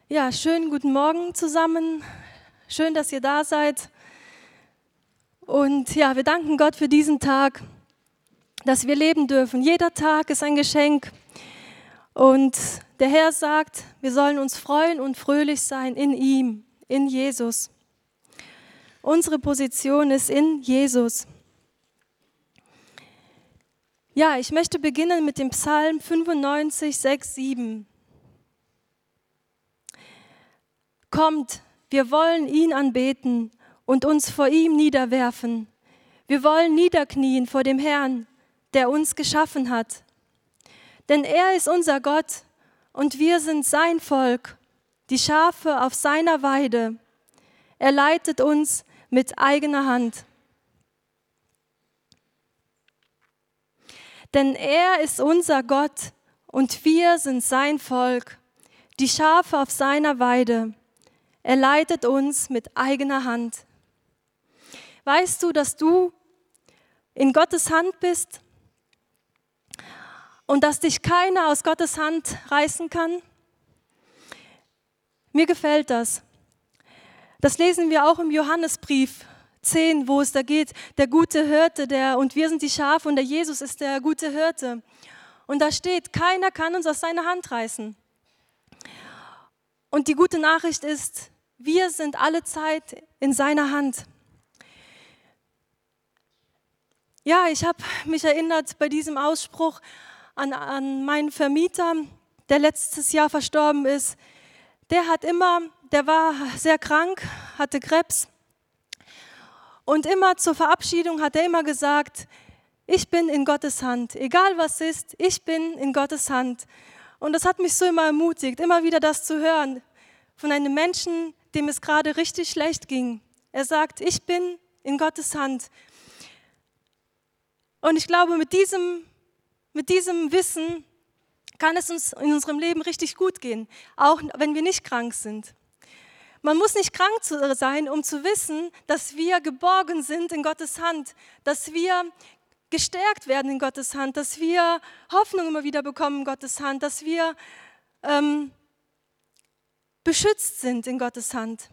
Ja, schönen guten Morgen zusammen. Schön, dass ihr da seid. Und ja, wir danken Gott für diesen Tag, dass wir leben dürfen. Jeder Tag ist ein Geschenk. Und der Herr sagt, wir sollen uns freuen und fröhlich sein in ihm, in Jesus. Unsere Position ist in Jesus. Ja, ich möchte beginnen mit dem Psalm 95, 6, 7. Kommt, wir wollen ihn anbeten und uns vor ihm niederwerfen. Wir wollen niederknien vor dem Herrn, der uns geschaffen hat. Denn er ist unser Gott und wir sind sein Volk, die Schafe auf seiner Weide. Er leitet uns mit eigener Hand. Denn er ist unser Gott und wir sind sein Volk, die Schafe auf seiner Weide. Er leitet uns mit eigener Hand. Weißt du, dass du in Gottes Hand bist und dass dich keiner aus Gottes Hand reißen kann? Mir gefällt das. Das lesen wir auch im Johannesbrief 10, wo es da geht, der gute Hirte, und wir sind die Schafe und der Jesus ist der gute Hirte. Und da steht, keiner kann uns aus seiner Hand reißen. Und die gute Nachricht ist, wir sind alle Zeit in seiner Hand. Ja, ich habe mich erinnert bei diesem Ausspruch an meinen Vermieter, der letztes Jahr verstorben ist. Der war sehr krank, hatte Krebs. Und immer zur Verabschiedung hat er immer gesagt, ich bin in Gottes Hand. Egal was ist, ich bin in Gottes Hand. Und das hat mich so immer ermutigt, immer wieder das zu hören von einem Menschen, dem es gerade richtig schlecht ging. Er sagt, ich bin in Gottes Hand. Und ich glaube, mit diesem Wissen kann es uns in unserem Leben richtig gut gehen, auch wenn wir nicht krank sind. Man muss nicht krank sein, um zu wissen, dass wir geborgen sind in Gottes Hand, dass wir gestärkt werden in Gottes Hand, dass wir Hoffnung immer wieder bekommen in Gottes Hand, dass wir beschützt sind in Gottes Hand.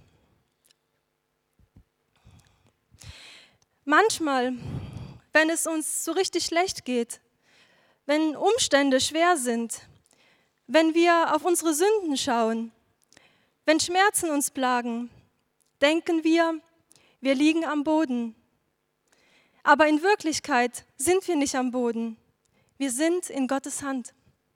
Manchmal, wenn es uns so richtig schlecht geht, wenn Umstände schwer sind, wenn wir auf unsere Sünden schauen, wenn Schmerzen uns plagen, denken wir liegen am Boden. Aber in Wirklichkeit sind wir nicht am Boden. Wir sind in Gottes Hand.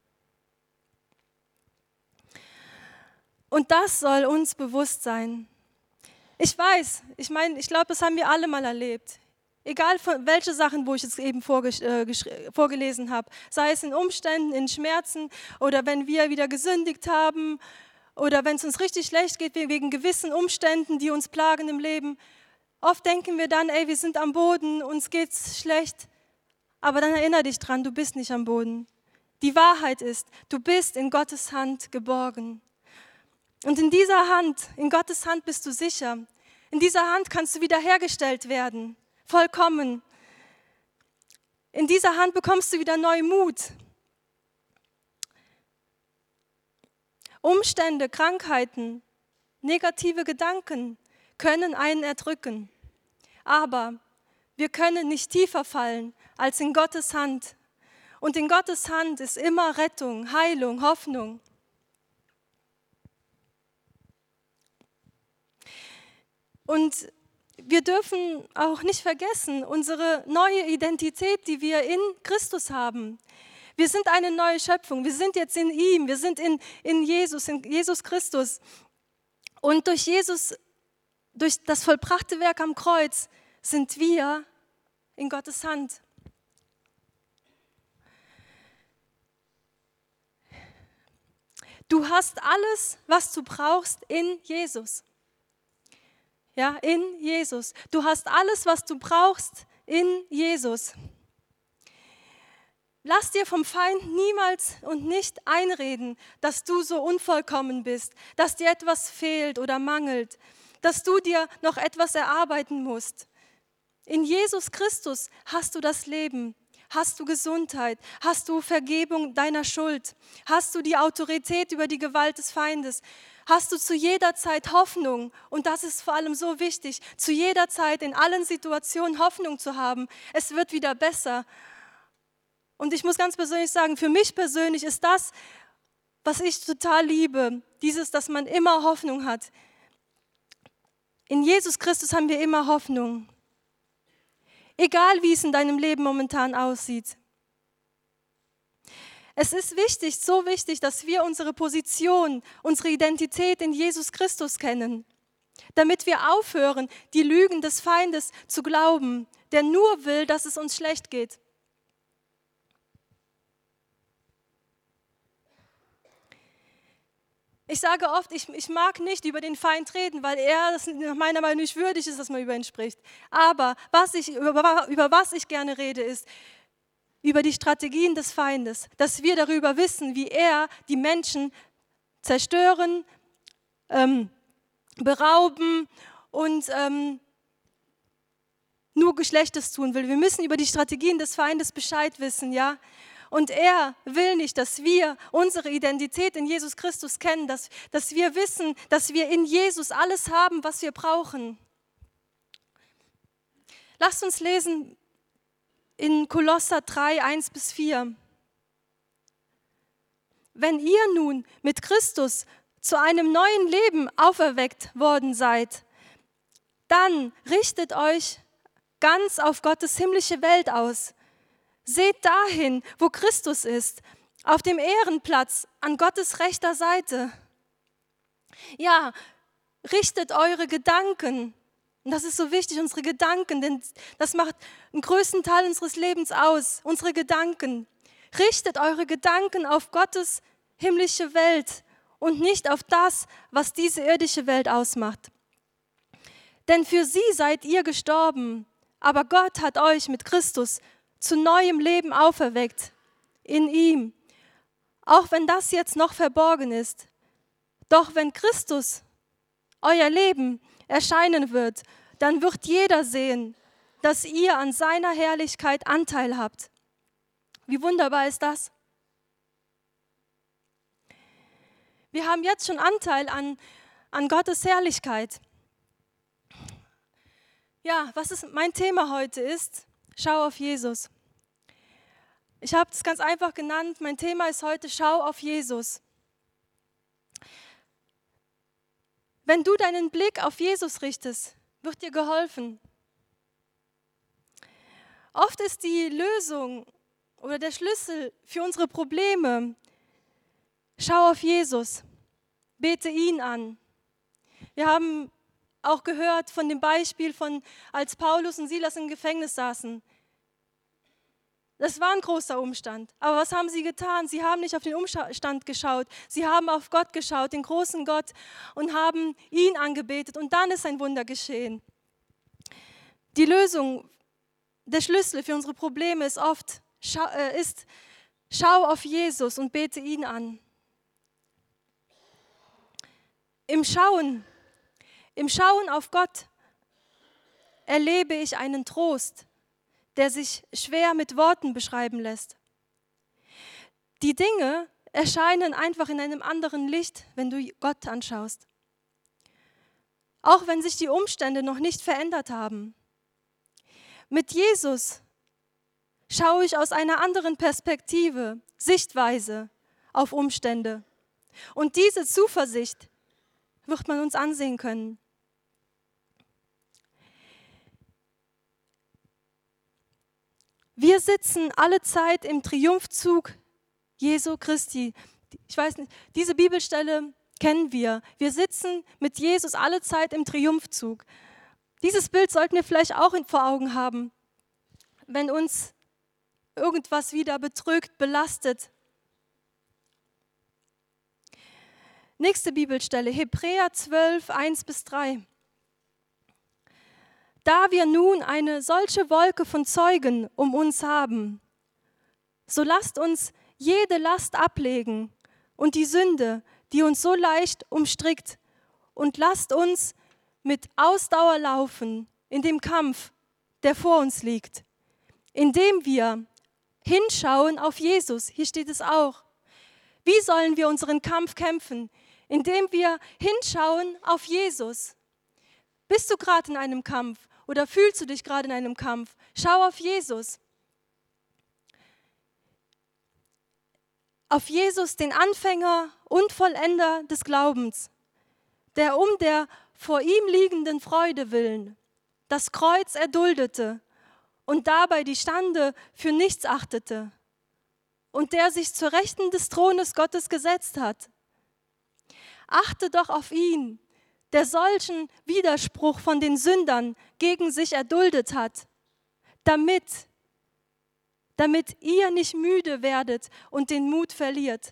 Und das soll uns bewusst sein. Ich glaube, das haben wir alle mal erlebt. Egal welche Sachen, wo ich jetzt eben vorgelesen habe, sei es in Umständen, in Schmerzen oder wenn wir wieder gesündigt haben oder wenn es uns richtig schlecht geht wegen gewissen Umständen, die uns plagen im Leben. Oft denken wir dann, wir sind am Boden, uns geht's schlecht. Aber dann erinnere dich dran, du bist nicht am Boden. Die Wahrheit ist, du bist in Gottes Hand geborgen. Und in dieser Hand, in Gottes Hand bist du sicher. In dieser Hand kannst du wiederhergestellt werden, vollkommen. In dieser Hand bekommst du wieder neuen Mut. Umstände, Krankheiten, negative Gedanken können einen erdrücken. Aber wir können nicht tiefer fallen als in Gottes Hand. Und in Gottes Hand ist immer Rettung, Heilung, Hoffnung. Und wir dürfen auch nicht vergessen, unsere neue Identität, die wir in Christus haben. Wir sind eine neue Schöpfung, wir sind jetzt in ihm, wir sind in Jesus Christus. Und durch das vollbrachte Werk am Kreuz, sind wir in Gottes Hand. Du hast alles, was du brauchst in Jesus. Ja, in Jesus. Du hast alles, was du brauchst in Jesus. Lass dir vom Feind niemals und nicht einreden, dass du so unvollkommen bist, dass dir etwas fehlt oder mangelt, dass du dir noch etwas erarbeiten musst. In Jesus Christus hast du das Leben, hast du Gesundheit, hast du Vergebung deiner Schuld, hast du die Autorität über die Gewalt des Feindes, Hast du zu jeder Zeit Hoffnung? Und das ist vor allem so wichtig, zu jeder Zeit in allen Situationen Hoffnung zu haben. Es wird wieder besser. Und ich muss ganz persönlich sagen, für mich persönlich ist das, was ich total liebe, dieses, dass man immer Hoffnung hat. In Jesus Christus haben wir immer Hoffnung. Egal, wie es in deinem Leben momentan aussieht. Es ist wichtig, so wichtig, dass wir unsere Position, unsere Identität in Jesus Christus kennen, damit wir aufhören, die Lügen des Feindes zu glauben, der nur will, dass es uns schlecht geht. Ich sage oft, ich mag nicht über den Feind reden, weil er das nach meiner Meinung nicht würdig ist, dass man über ihn spricht. Aber über was ich gerne rede, ist über die Strategien des Feindes, dass wir darüber wissen, wie er die Menschen zerstören, berauben und nur Schlechtes tun will. Wir müssen über die Strategien des Feindes Bescheid wissen, ja. Und er will nicht, dass wir unsere Identität in Jesus Christus kennen, dass wir wissen, dass wir in Jesus alles haben, was wir brauchen. Lasst uns lesen in Kolosser 3, 1-4. Wenn ihr nun mit Christus zu einem neuen Leben auferweckt worden seid, dann richtet euch ganz auf Gottes himmlische Welt aus. Seht dahin, wo Christus ist, auf dem Ehrenplatz an Gottes rechter Seite. Ja, richtet eure Gedanken. Und das ist so wichtig, unsere Gedanken, denn das macht einen größten Teil unseres Lebens aus, unsere Gedanken. Richtet eure Gedanken auf Gottes himmlische Welt und nicht auf das, was diese irdische Welt ausmacht. Denn für sie seid ihr gestorben, aber Gott hat euch mit Christus zu neuem Leben auferweckt, in ihm. Auch wenn das jetzt noch verborgen ist. Doch wenn Christus, euer Leben, erscheinen wird, dann wird jeder sehen, dass ihr an seiner Herrlichkeit Anteil habt. Wie wunderbar ist das? Wir haben jetzt schon Anteil an Gottes Herrlichkeit. Ja, was ist mein Thema heute ist, schau auf Jesus. Ich habe es ganz einfach genannt, mein Thema ist heute, schau auf Jesus. Wenn du deinen Blick auf Jesus richtest, wird dir geholfen. Oft ist die Lösung oder der Schlüssel für unsere Probleme, schau auf Jesus, bete ihn an. Wir haben auch gehört von dem Beispiel von, als Paulus und Silas im Gefängnis saßen. Das war ein großer Umstand. Aber was haben sie getan? Sie haben nicht auf den Umstand geschaut. Sie haben auf Gott geschaut, den großen Gott, und haben ihn angebetet. Und dann ist ein Wunder geschehen. Die Lösung, der Schlüssel für unsere Probleme ist oft, schau auf Jesus und bete ihn an. Im Schauen auf Gott erlebe ich einen Trost, der sich schwer mit Worten beschreiben lässt. Die Dinge erscheinen einfach in einem anderen Licht, wenn du Gott anschaust. Auch wenn sich die Umstände noch nicht verändert haben. Mit Jesus schaue ich aus einer anderen Perspektive, Sichtweise auf Umstände. Und diese Zuversicht wird man uns ansehen können. Wir sitzen alle Zeit im Triumphzug Jesu Christi. Ich weiß nicht, diese Bibelstelle kennen wir. Wir sitzen mit Jesus alle Zeit im Triumphzug. Dieses Bild sollten wir vielleicht auch vor Augen haben, wenn uns irgendwas wieder bedrückt, belastet. Nächste Bibelstelle, Hebräer 12, 1-3. Da wir nun eine solche Wolke von Zeugen um uns haben, so lasst uns jede Last ablegen und die Sünde, die uns so leicht umstrickt, und lasst uns mit Ausdauer laufen in dem Kampf, der vor uns liegt, indem wir hinschauen auf Jesus. Hier steht es auch. Wie sollen wir unseren Kampf kämpfen? indem wir hinschauen auf Jesus. Bist du gerade in einem Kampf oder fühlst du dich gerade in einem Kampf? Schau auf Jesus. Auf Jesus, den Anfänger und Vollender des Glaubens, der um der vor ihm liegenden Freude willen das Kreuz erduldete und dabei die Schande für nichts achtete und der sich zur Rechten des Thrones Gottes gesetzt hat. Achte doch auf ihn, der solchen Widerspruch von den Sündern gegen sich erduldet hat, damit ihr nicht müde werdet und den Mut verliert.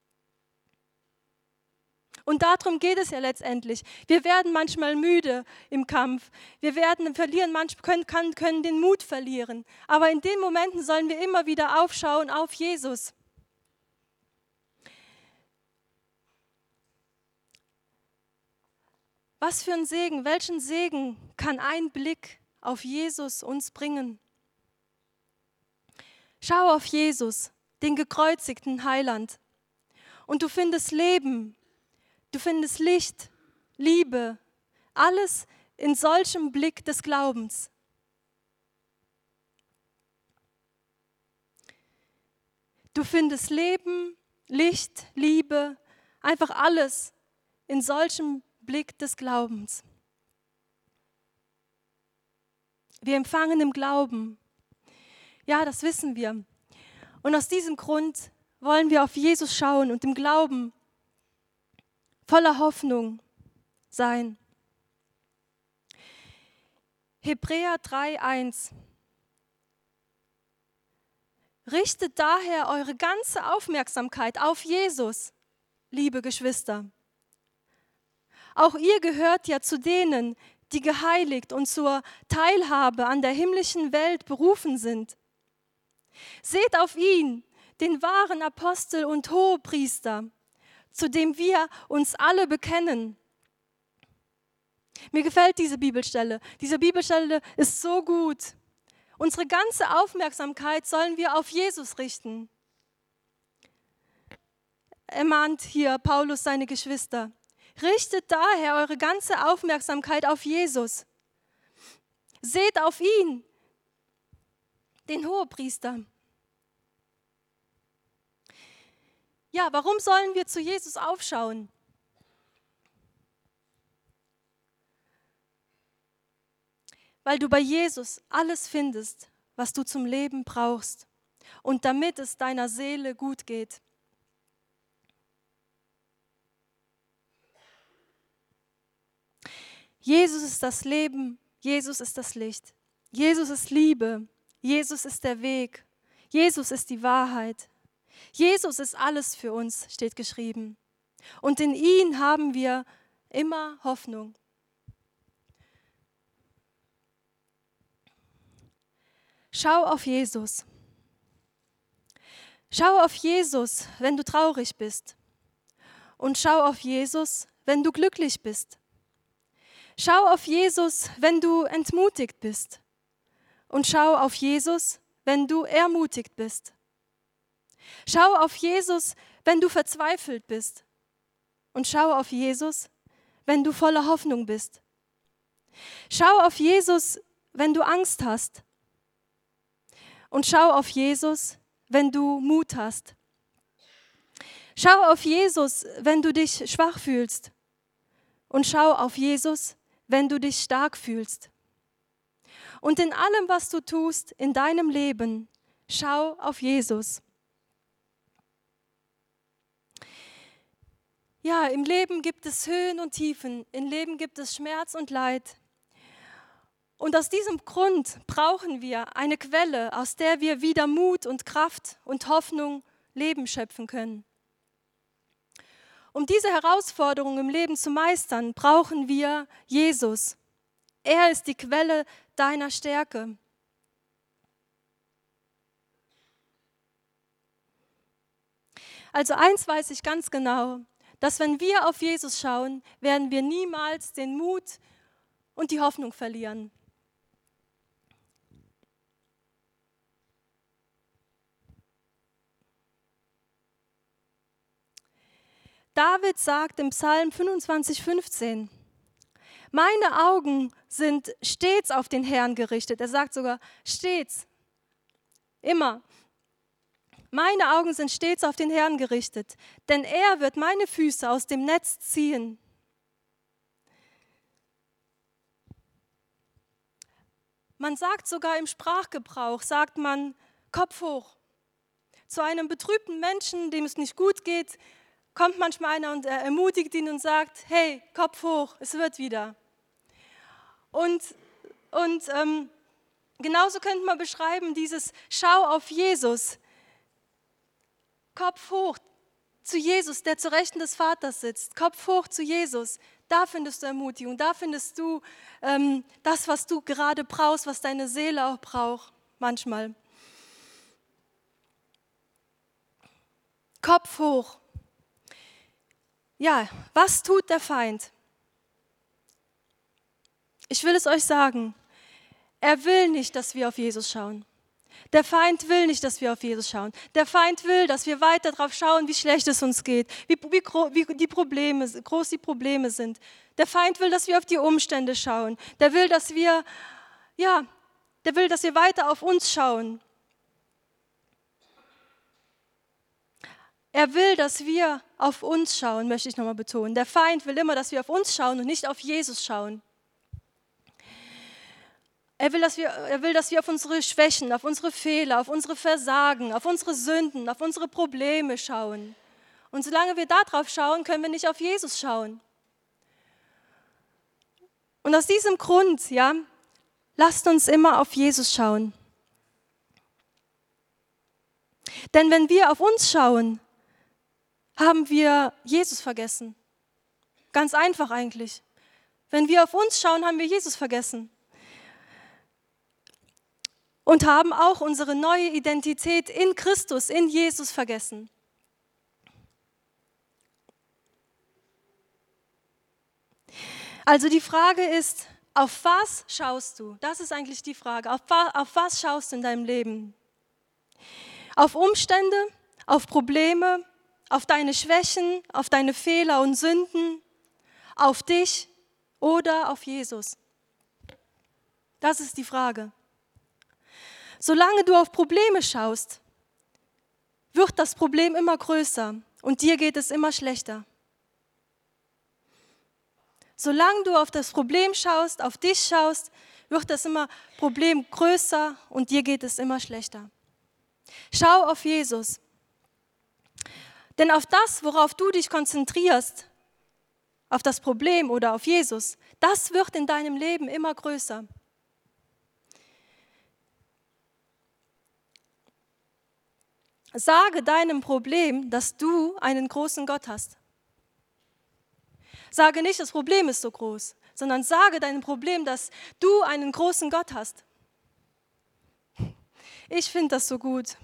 Und darum geht es ja letztendlich. Wir werden manchmal müde im Kampf. Wir verlieren, können den Mut verlieren. Aber in den Momenten sollen wir immer wieder aufschauen auf Jesus. Was für ein Segen, welchen Segen kann ein Blick auf Jesus uns bringen? Schau auf Jesus, den gekreuzigten Heiland, und du findest Leben, du findest Licht, Liebe, alles in solchem Blick des Glaubens. Du findest Leben, Licht, Liebe, einfach alles in solchem Blick des Glaubens. Wir empfangen im Glauben. Ja, das wissen wir. Und aus diesem Grund wollen wir auf Jesus schauen und im Glauben voller Hoffnung sein. Hebräer 3,1. Richtet daher eure ganze Aufmerksamkeit auf Jesus, liebe Geschwister. Auch ihr gehört ja zu denen, die geheiligt und zur Teilhabe an der himmlischen Welt berufen sind. Seht auf ihn, den wahren Apostel und Hohepriester, zu dem wir uns alle bekennen. Mir gefällt diese Bibelstelle. Diese Bibelstelle ist so gut. Unsere ganze Aufmerksamkeit sollen wir auf Jesus richten. Ermahnt hier Paulus seine Geschwister. Richtet daher eure ganze Aufmerksamkeit auf Jesus. Seht auf ihn, den Hohepriester. Ja, warum sollen wir zu Jesus aufschauen? Weil du bei Jesus alles findest, was du zum Leben brauchst und damit es deiner Seele gut geht. Jesus ist das Leben, Jesus ist das Licht, Jesus ist Liebe, Jesus ist der Weg, Jesus ist die Wahrheit. Jesus ist alles für uns, steht geschrieben. Und in ihn haben wir immer Hoffnung. Schau auf Jesus. Schau auf Jesus, wenn du traurig bist. Und schau auf Jesus, wenn du glücklich bist. Schau auf Jesus, wenn du entmutigt bist. Und schau auf Jesus, wenn du ermutigt bist. Schau auf Jesus, wenn du verzweifelt bist. Und schau auf Jesus, wenn du voller Hoffnung bist. Schau auf Jesus, wenn du Angst hast. Und schau auf Jesus, wenn du Mut hast. Schau auf Jesus, wenn du dich schwach fühlst. Und schau auf Jesus, wenn du dich stark fühlst. Und in allem, was du tust in deinem Leben, schau auf Jesus. Ja, im Leben gibt es Höhen und Tiefen, im Leben gibt es Schmerz und Leid. Und aus diesem Grund brauchen wir eine Quelle, aus der wir wieder Mut und Kraft und Hoffnung, Leben schöpfen können. Um diese Herausforderung im Leben zu meistern, brauchen wir Jesus. Er ist die Quelle deiner Stärke. Also eins weiß ich ganz genau, dass wenn wir auf Jesus schauen, werden wir niemals den Mut und die Hoffnung verlieren. David sagt im Psalm 25,15, meine Augen sind stets auf den Herrn gerichtet. Er sagt sogar stets, immer. Meine Augen sind stets auf den Herrn gerichtet, denn er wird meine Füße aus dem Netz ziehen. Man sagt sogar im Sprachgebrauch, sagt man Kopf hoch. Zu einem betrübten Menschen, dem es nicht gut geht, kommt manchmal einer und ermutigt ihn und sagt, hey, Kopf hoch, es wird wieder. Und genauso könnte man beschreiben, dieses Schau auf Jesus, Kopf hoch zu Jesus, der zur Rechten des Vaters sitzt, Kopf hoch zu Jesus, da findest du Ermutigung, da findest du das, was du gerade brauchst, was deine Seele auch braucht, manchmal. Kopf hoch. Ja, was tut der Feind? Ich will es euch sagen, er will nicht, dass wir auf Jesus schauen. Der Feind will nicht, dass wir auf Jesus schauen. Der Feind will, dass wir weiter darauf schauen, wie schlecht es uns geht, wie groß die Probleme sind. Der Feind will, dass wir auf die Umstände schauen. Der will, dass wir weiter auf uns schauen. Er will, dass wir auf uns schauen, möchte ich nochmal betonen. Der Feind will immer, dass wir auf uns schauen und nicht auf Jesus schauen. Er will, dass wir auf unsere Schwächen, auf unsere Fehler, auf unsere Versagen, auf unsere Sünden, auf unsere Probleme schauen. Und solange wir da drauf schauen, können wir nicht auf Jesus schauen. Und aus diesem Grund, ja, lasst uns immer auf Jesus schauen. Denn wenn wir auf uns schauen, haben wir Jesus vergessen. Ganz einfach eigentlich. Wenn wir auf uns schauen, haben wir Jesus vergessen. Und haben auch unsere neue Identität in Christus, in Jesus vergessen. Also die Frage ist, auf was schaust du? Das ist eigentlich die Frage. Auf was schaust du in deinem Leben? Auf Umstände, auf Probleme, auf deine Schwächen, auf deine Fehler und Sünden, auf dich oder auf Jesus? Das ist die Frage. Solange du auf Probleme schaust, wird das Problem immer größer und dir geht es immer schlechter. Solange du auf das Problem schaust, auf dich schaust, wird das Problem größer und dir geht es immer schlechter. Schau auf Jesus. Denn auf das, worauf du dich konzentrierst, auf das Problem oder auf Jesus, das wird in deinem Leben immer größer. Sage deinem Problem, dass du einen großen Gott hast. Sage nicht, das Problem ist so groß, sondern sage deinem Problem, dass du einen großen Gott hast. Ich finde das so gut.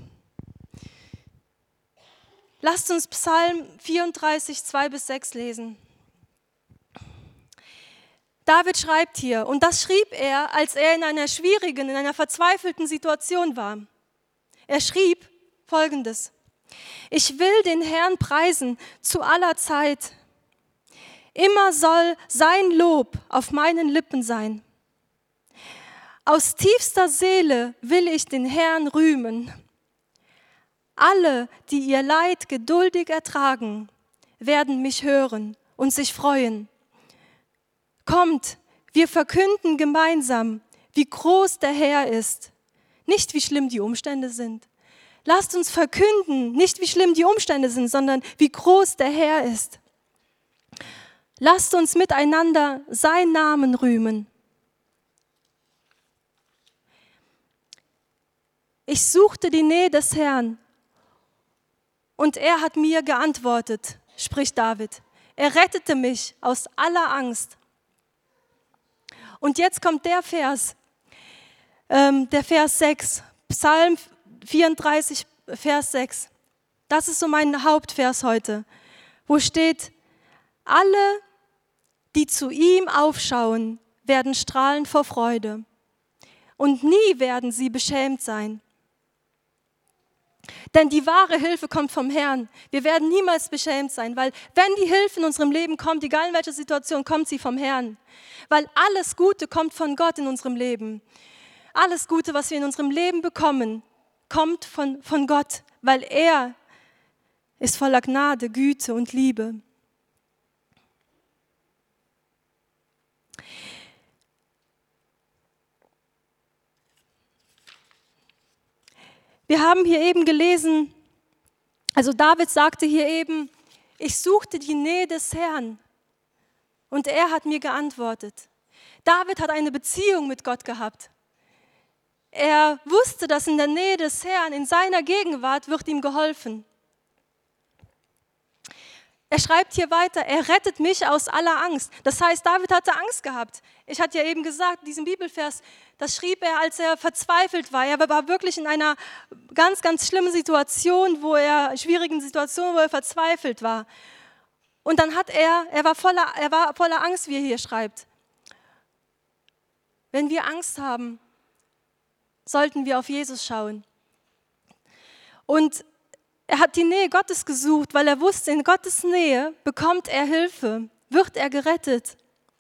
Lasst uns Psalm 34, 2-6 lesen. David schreibt hier, und das schrieb er, als er in einer schwierigen, in einer verzweifelten Situation war. Er schrieb Folgendes: Ich will den Herrn preisen zu aller Zeit. Immer soll sein Lob auf meinen Lippen sein. Aus tiefster Seele will ich den Herrn rühmen. Alle, die ihr Leid geduldig ertragen, werden mich hören und sich freuen. Kommt, wir verkünden gemeinsam, wie groß der Herr ist. Nicht, wie schlimm die Umstände sind. Lasst uns verkünden, nicht wie schlimm die Umstände sind, sondern wie groß der Herr ist. Lasst uns miteinander seinen Namen rühmen. Ich suchte die Nähe des Herrn und er hat mir geantwortet, spricht David. Er rettete mich aus aller Angst. Und jetzt kommt der Vers 6, Psalm 34, Vers 6. Das ist so mein Hauptvers heute, wo steht: Alle, die zu ihm aufschauen, werden strahlen vor Freude und nie werden sie beschämt sein. Denn die wahre Hilfe kommt vom Herrn. Wir werden niemals beschämt sein, weil wenn die Hilfe in unserem Leben kommt, egal in welcher Situation, kommt sie vom Herrn. Weil alles Gute kommt von Gott in unserem Leben. Alles Gute, was wir in unserem Leben bekommen, kommt von Gott, weil er ist voller Gnade, Güte und Liebe. Wir haben hier eben gelesen, also David sagte hier eben, ich suchte die Nähe des Herrn und er hat mir geantwortet. David hat eine Beziehung mit Gott gehabt. Er wusste, dass in der Nähe des Herrn, in seiner Gegenwart, wird ihm geholfen. Er schreibt hier weiter, er rettet mich aus aller Angst. Das heißt, David hatte Angst gehabt. Ich hatte ja eben gesagt, diesen Bibelvers, das schrieb er, als er verzweifelt war. Er war wirklich in einer ganz, ganz schlimmen Situation, schwierigen Situation, wo er verzweifelt war. Und dann er war voller Angst, wie er hier schreibt. Wenn wir Angst haben, sollten wir auf Jesus schauen. Und er hat die Nähe Gottes gesucht, weil er wusste, in Gottes Nähe bekommt er Hilfe, wird er gerettet.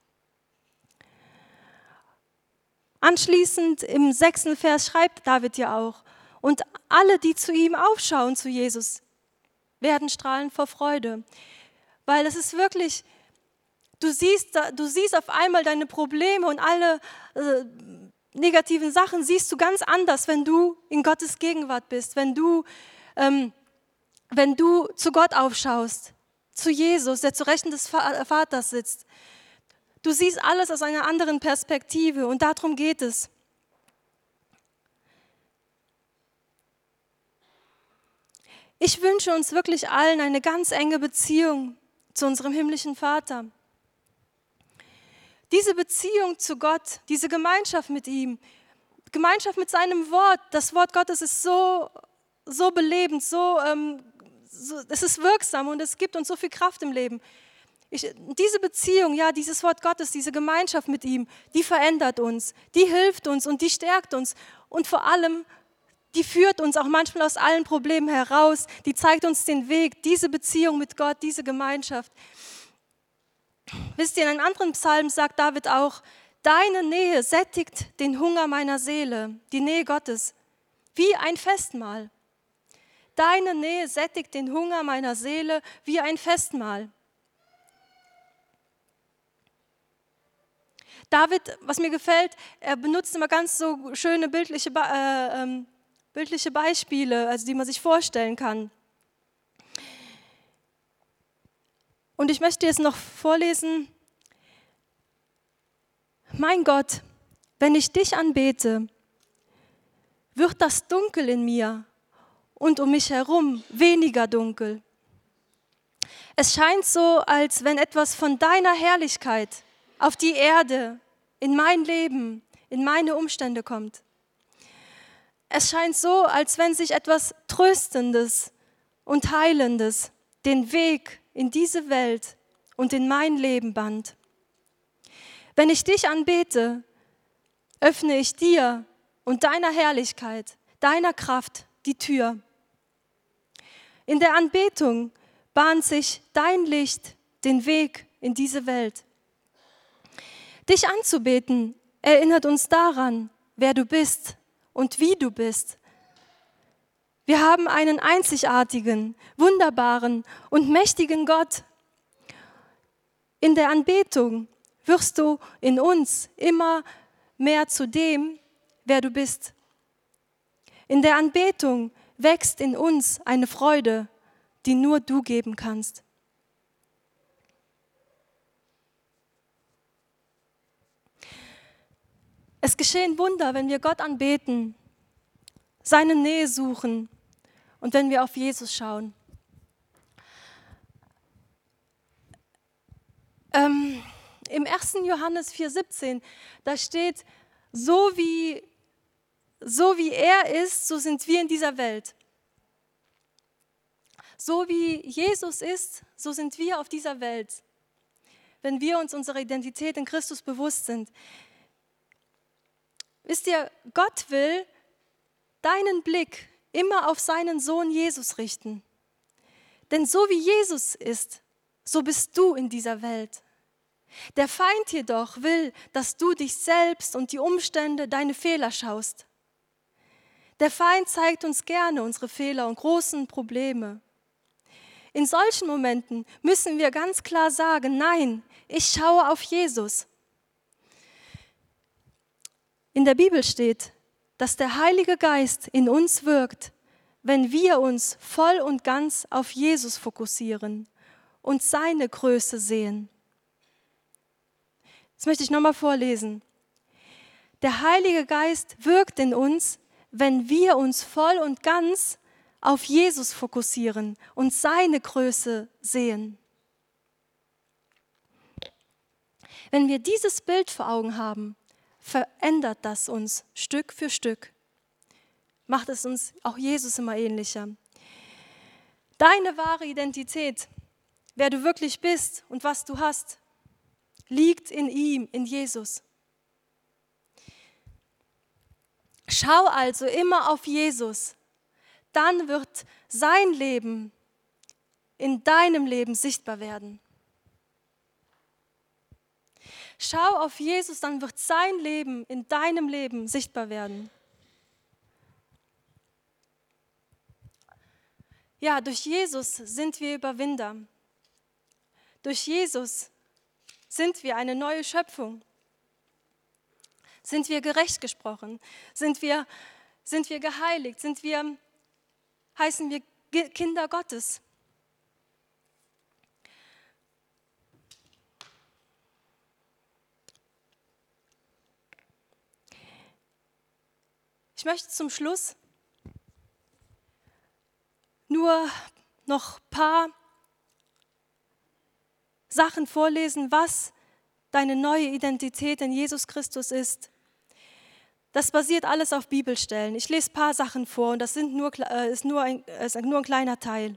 Anschließend im 6. Vers schreibt David ja auch, und alle, die zu ihm aufschauen, zu Jesus, werden strahlen vor Freude. Weil es ist wirklich, du siehst auf einmal deine Probleme und alle negativen Sachen siehst du ganz anders, wenn du in Gottes Gegenwart bist, wenn du zu Gott aufschaust, zu Jesus, der zu Rechten des Vaters sitzt. Du siehst alles aus einer anderen Perspektive und darum geht es. Ich wünsche uns wirklich allen eine ganz enge Beziehung zu unserem himmlischen Vater. Diese Beziehung zu Gott, diese Gemeinschaft mit ihm, Gemeinschaft mit seinem Wort, das Wort Gottes ist so belebend, es ist wirksam und es gibt uns so viel Kraft im Leben. Diese Beziehung, ja, dieses Wort Gottes, diese Gemeinschaft mit ihm, die verändert uns, die hilft uns und die stärkt uns und vor allem, die führt uns auch manchmal aus allen Problemen heraus, die zeigt uns den Weg, diese Beziehung mit Gott, diese Gemeinschaft. Wisst ihr, in einem anderen Psalm sagt David auch, deine Nähe sättigt den Hunger meiner Seele, die Nähe Gottes, wie ein Festmahl. Deine Nähe sättigt den Hunger meiner Seele wie ein Festmahl. David, was mir gefällt, er benutzt immer ganz so schöne bildliche Beispiele, also die man sich vorstellen kann. Und ich möchte jetzt noch vorlesen. Mein Gott, wenn ich dich anbete, wird das Dunkel in mir und um mich herum weniger dunkel. Es scheint so, als wenn etwas von deiner Herrlichkeit auf die Erde, in mein Leben, in meine Umstände kommt. Es scheint so, als wenn sich etwas Tröstendes und Heilendes den Weg in diese Welt und in mein Leben band. Wenn ich dich anbete, öffne ich dir und deiner Herrlichkeit, deiner Kraft die Tür. In der Anbetung bahnt sich dein Licht den Weg in diese Welt. Dich anzubeten erinnert uns daran, wer du bist und wie du bist. Wir haben einen einzigartigen, wunderbaren und mächtigen Gott. In der Anbetung wirst du in uns immer mehr zu dem, wer du bist. In der Anbetung wächst in uns eine Freude, die nur du geben kannst. Es geschehen Wunder, wenn wir Gott anbeten, seine Nähe suchen und wenn wir auf Jesus schauen. Im 1. Johannes 4,17, da steht, so wie er ist, so sind wir in dieser Welt. So wie Jesus ist, so sind wir auf dieser Welt, wenn wir uns unserer Identität in Christus bewusst sind. Wisst ihr, Gott will deinen Blick immer auf seinen Sohn Jesus richten. Denn so wie Jesus ist, so bist du in dieser Welt. Der Feind jedoch will, dass du dich selbst und die Umstände, deine Fehler schaust. Der Feind zeigt uns gerne unsere Fehler und großen Probleme. In solchen Momenten müssen wir ganz klar sagen, nein, ich schaue auf Jesus. In der Bibel steht, dass der Heilige Geist in uns wirkt, wenn wir uns voll und ganz auf Jesus fokussieren und seine Größe sehen. Das möchte ich nochmal vorlesen. Der Heilige Geist wirkt in uns, wenn wir uns voll und ganz auf Jesus fokussieren und seine Größe sehen. Wenn wir dieses Bild vor Augen haben, verändert das uns Stück für Stück. Macht es uns auch Jesus immer ähnlicher. Deine wahre Identität, wer du wirklich bist und was du hast, liegt in ihm, in Jesus. Schau also immer auf Jesus, dann wird sein Leben in deinem Leben sichtbar werden. Schau auf Jesus, dann wird sein Leben in deinem Leben sichtbar werden. Ja, durch Jesus sind wir Überwinder. Durch Jesus sind wir eine neue Schöpfung. Sind wir gerecht gesprochen? Sind wir geheiligt? Heißen wir Kinder Gottes? Ich möchte zum Schluss nur noch ein paar Sachen vorlesen, was deine neue Identität in Jesus Christus ist. Das basiert alles auf Bibelstellen. Ich lese ein paar Sachen vor und das ist nur ein kleiner Teil.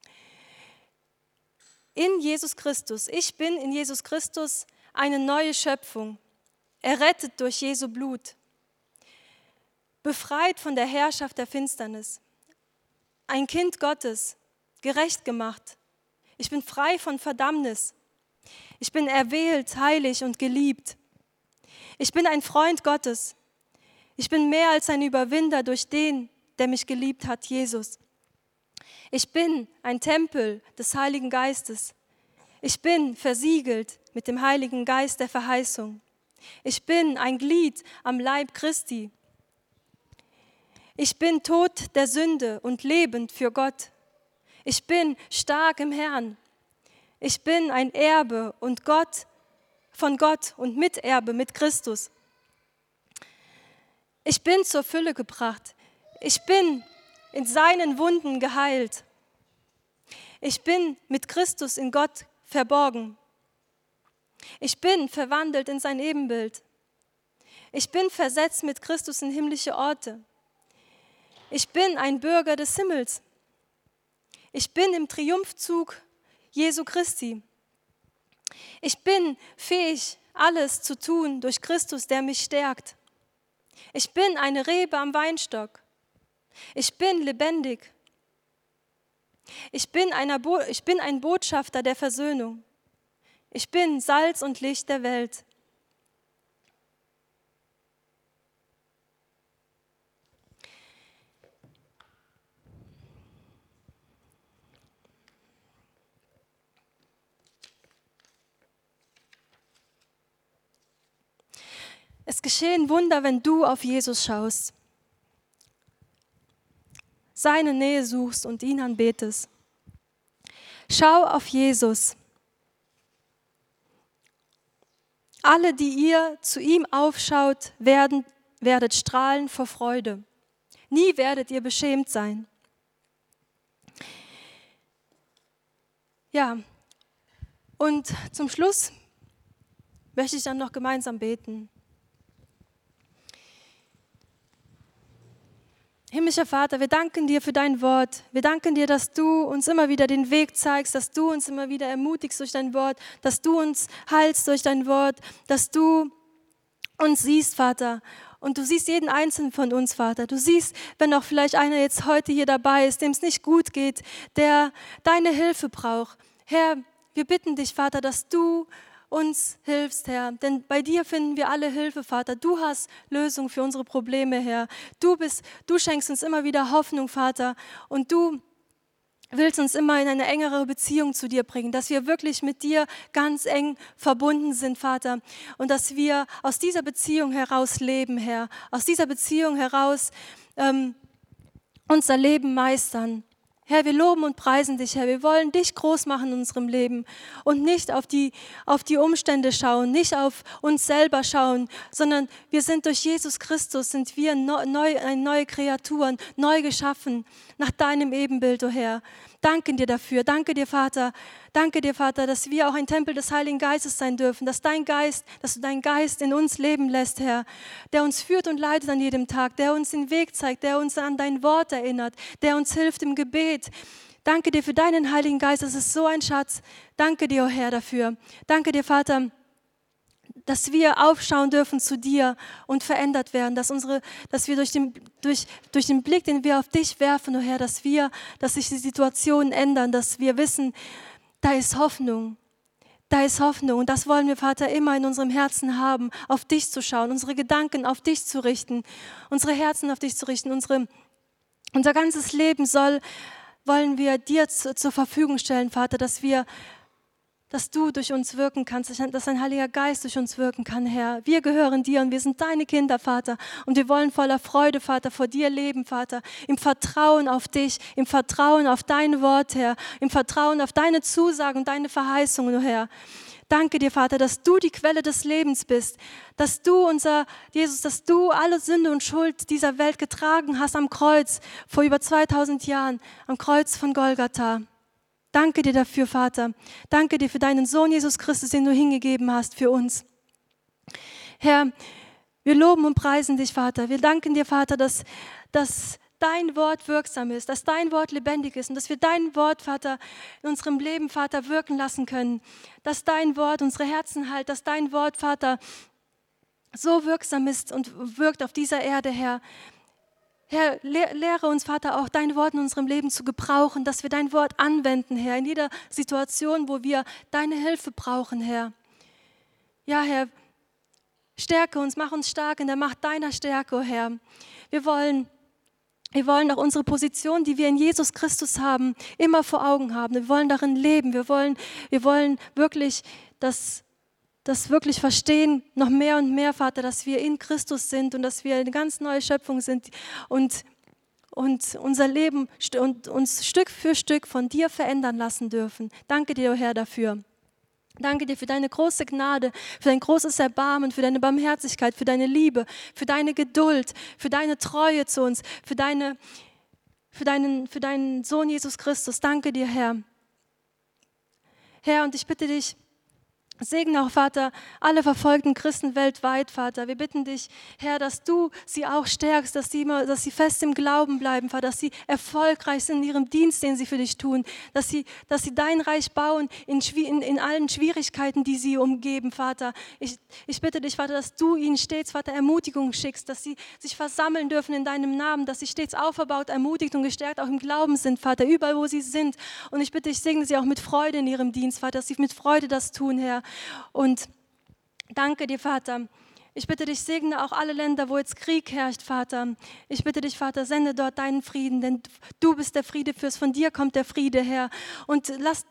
In Jesus Christus. Ich bin in Jesus Christus eine neue Schöpfung, errettet durch Jesu Blut, befreit von der Herrschaft der Finsternis, ein Kind Gottes, gerecht gemacht. Ich bin frei von Verdammnis. Ich bin erwählt, heilig und geliebt. Ich bin ein Freund Gottes. Ich bin mehr als ein Überwinder durch den, der mich geliebt hat, Jesus. Ich bin ein Tempel des Heiligen Geistes. Ich bin versiegelt mit dem Heiligen Geist der Verheißung. Ich bin ein Glied am Leib Christi. Ich bin tot der Sünde und lebend für Gott. Ich bin stark im Herrn. Ich bin ein Erbe von Gott und Miterbe mit Christus. Ich bin zur Fülle gebracht. Ich bin in seinen Wunden geheilt. Ich bin mit Christus in Gott verborgen. Ich bin verwandelt in sein Ebenbild. Ich bin versetzt mit Christus in himmlische Orte. Ich bin ein Bürger des Himmels. Ich bin im Triumphzug Jesu Christi. Ich bin fähig, alles zu tun durch Christus, der mich stärkt. Ich bin eine Rebe am Weinstock. Ich bin lebendig. Ich bin ein Botschafter der Versöhnung. Ich bin Salz und Licht der Welt. Es geschehen Wunder, wenn du auf Jesus schaust, seine Nähe suchst und ihn anbetest. Schau auf Jesus. Alle, die ihr zu ihm aufschaut, werdet strahlen vor Freude. Nie werdet ihr beschämt sein. Ja, und zum Schluss möchte ich dann noch gemeinsam beten. Himmlischer Vater, wir danken dir für dein Wort. Wir danken dir, dass du uns immer wieder den Weg zeigst, dass du uns immer wieder ermutigst durch dein Wort, dass du uns heilst durch dein Wort, dass du uns siehst, Vater. Und du siehst jeden Einzelnen von uns, Vater. Du siehst, wenn auch vielleicht einer jetzt heute hier dabei ist, dem es nicht gut geht, der deine Hilfe braucht. Herr, wir bitten dich, Vater, dass du uns hilfst, Herr. Denn bei dir finden wir alle Hilfe, Vater. Du hast Lösungen für unsere Probleme, Herr. Du schenkst uns immer wieder Hoffnung, Vater. Und du willst uns immer in eine engere Beziehung zu dir bringen, dass wir wirklich mit dir ganz eng verbunden sind, Vater. Und dass wir aus dieser Beziehung heraus leben, Herr. Aus dieser Beziehung heraus unser Leben meistern. Herr, wir loben und preisen dich, Herr. Wir wollen dich groß machen in unserem Leben und nicht auf die Umstände schauen, nicht auf uns selber schauen, sondern wir sind durch Jesus Christus, sind wir neue Kreaturen, neu geschaffen nach deinem Ebenbild, o Herr. Danke dir dafür, danke dir, Vater, dass wir auch ein Tempel des Heiligen Geistes sein dürfen, dass du deinen Geist in uns leben lässt, Herr, der uns führt und leitet an jedem Tag, der uns den Weg zeigt, der uns an dein Wort erinnert, der uns hilft im Gebet. Danke dir für deinen Heiligen Geist, das ist so ein Schatz. Danke dir, o Herr, dafür. Danke dir, Vater, dass wir aufschauen dürfen zu dir und verändert werden, dass wir durch den Blick, den wir auf dich werfen, o Herr, dass sich die Situationen ändern, dass wir wissen, da ist Hoffnung. Da ist Hoffnung und das wollen wir, Vater, immer in unserem Herzen haben, auf dich zu schauen, unsere Gedanken auf dich zu richten, unsere Herzen auf dich zu richten, unser ganzes Leben wollen wir dir zur Verfügung stellen, Vater, dass du durch uns wirken kannst, dass dein Heiliger Geist durch uns wirken kann, Herr. Wir gehören dir und wir sind deine Kinder, Vater. Und wir wollen voller Freude, Vater, vor dir leben, Vater. Im Vertrauen auf dich, im Vertrauen auf dein Wort, Herr. Im Vertrauen auf deine Zusagen und deine Verheißungen, Herr. Danke dir, Vater, dass du die Quelle des Lebens bist, dass du alle Sünde und Schuld dieser Welt getragen hast am Kreuz vor über 2000 Jahren, am Kreuz von Golgatha. Danke dir dafür, Vater. Danke dir für deinen Sohn Jesus Christus, den du hingegeben hast für uns. Herr, wir loben und preisen dich, Vater. Wir danken dir, Vater, dass dein Wort wirksam ist, dass dein Wort lebendig ist und dass wir dein Wort, Vater, in unserem Leben, Vater, wirken lassen können. Dass dein Wort unsere Herzen hält, dass dein Wort, Vater, so wirksam ist und wirkt auf dieser Erde, Herr. Herr, lehre uns, Vater, auch dein Wort in unserem Leben zu gebrauchen, dass wir dein Wort anwenden, Herr, in jeder Situation, wo wir deine Hilfe brauchen, Herr. Ja, Herr, stärke uns, mach uns stark in der Macht deiner Stärke, Herr. Wir wollen auch unsere Position, die wir in Jesus Christus haben, immer vor Augen haben. Wir wollen darin leben. Wir wollen wirklich das wirklich verstehen, noch mehr und mehr, Vater, dass wir in Christus sind und dass wir eine ganz neue Schöpfung sind und unser Leben und uns Stück für Stück von dir verändern lassen dürfen. Danke dir, Herr, dafür. Danke dir für deine große Gnade, für dein großes Erbarmen, für deine Barmherzigkeit, für deine Liebe, für deine Geduld, für deine Treue zu uns, für deinen Sohn Jesus Christus. Danke dir, Herr. Herr, und ich bitte dich, segne auch, Vater, alle verfolgten Christen weltweit, Vater. Wir bitten dich, Herr, dass du sie auch stärkst, dass sie fest im Glauben bleiben, Vater, dass sie erfolgreich sind in ihrem Dienst, den sie für dich tun, dass sie dein Reich bauen in allen Schwierigkeiten, die sie umgeben, Vater. Ich bitte dich, Vater, dass du ihnen stets, Vater, Ermutigung schickst, dass sie sich versammeln dürfen in deinem Namen, dass sie stets auferbaut, ermutigt und gestärkt auch im Glauben sind, Vater, überall, wo sie sind. Und ich bitte dich, segne sie auch mit Freude in ihrem Dienst, Vater, dass sie mit Freude das tun, Herr. Und danke dir, Vater. Ich bitte dich, segne auch alle Länder, wo jetzt Krieg herrscht, Vater. Ich bitte dich, Vater, sende dort deinen Frieden, denn du bist der Friedefürst, von dir kommt der Friede, Herr. Und lass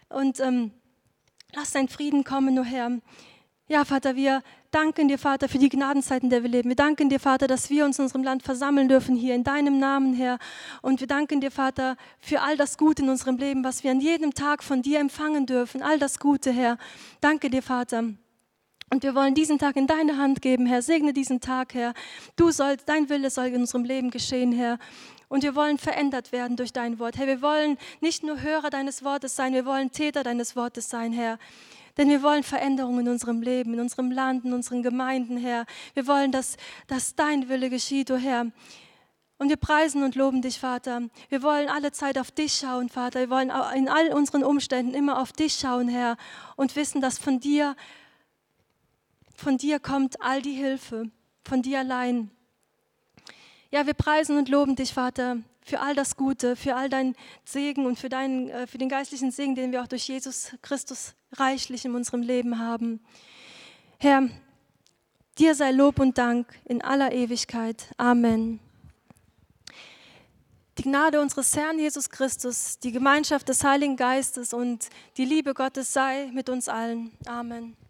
dein Frieden kommen, o Herr. Ja, Vater, wir danken dir, Vater, für die Gnadenzeiten, in der wir leben. Wir danken dir, Vater, dass wir uns in unserem Land versammeln dürfen, hier in deinem Namen, Herr. Und wir danken dir, Vater, für all das Gute in unserem Leben, was wir an jedem Tag von dir empfangen dürfen. All das Gute, Herr. Danke dir, Vater. Und wir wollen diesen Tag in deine Hand geben, Herr. Segne diesen Tag, Herr. Dein Wille soll in unserem Leben geschehen, Herr. Und wir wollen verändert werden durch dein Wort. Herr, wir wollen nicht nur Hörer deines Wortes sein, wir wollen Täter deines Wortes sein, Herr. Denn wir wollen Veränderungen in unserem Leben, in unserem Land, in unseren Gemeinden, Herr. Wir wollen, dass dein Wille geschieht, o Herr. Und wir preisen und loben dich, Vater. Wir wollen alle Zeit auf dich schauen, Vater. Wir wollen in all unseren Umständen immer auf dich schauen, Herr. Und wissen, dass von dir kommt all die Hilfe. von dir allein. Ja, wir preisen und loben dich, Vater, für all das Gute, für all deinen Segen und für den geistlichen Segen, den wir auch durch Jesus Christus reichlich in unserem Leben haben. Herr, dir sei Lob und Dank in aller Ewigkeit. Amen. Die Gnade unseres Herrn Jesus Christus, die Gemeinschaft des Heiligen Geistes und die Liebe Gottes sei mit uns allen. Amen.